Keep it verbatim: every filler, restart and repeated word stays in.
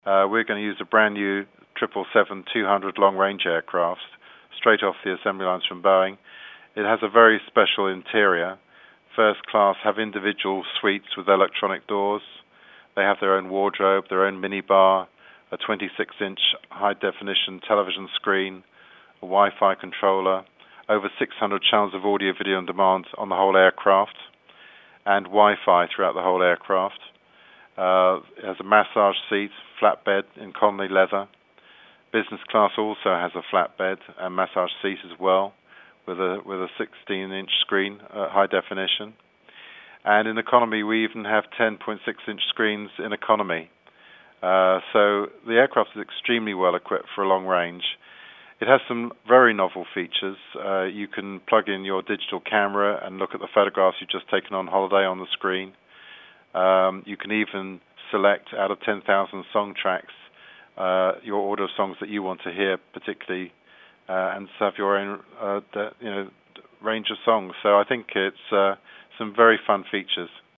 Uh, we're going to use a brand new triple seven two hundred long-range aircraft, straight off the assembly lines from Boeing. It has a very special interior. First class have individual suites with electronic doors. They have their own wardrobe, their own minibar, a twenty-six inch high-definition television screen, a Wi-Fi controller, over six hundred channels of audio, video on demand on the whole aircraft, and Wi-Fi throughout the whole aircraft. Uh, it has a massage seat, flatbed in Conley leather. Business class also has a flatbed and massage seat as well, with a with a sixteen inch screen, uh, high definition. And in economy, we even have ten point six inch screens in economy. Uh, so the aircraft is extremely well equipped for a long range. It has some very novel features. Uh, you can plug in your digital camera and look at the photographs you've just taken on holiday on the screen. Um, you can even select out of ten thousand song tracks uh, your order of songs that you want to hear particularly, uh, and have your own uh, de- you know range of songs. So I think it's uh, some very fun features.